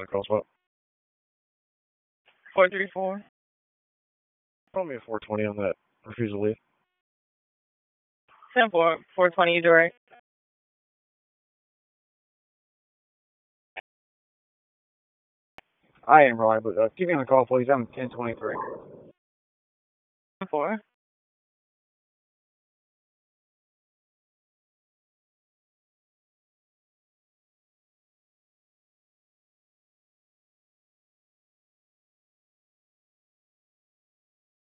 that call spot. 434. Call me at 420 on that refusal lead. 10-4, 420, you direct. I am Ryan, but keep me on the call, please. I'm 1023. 4.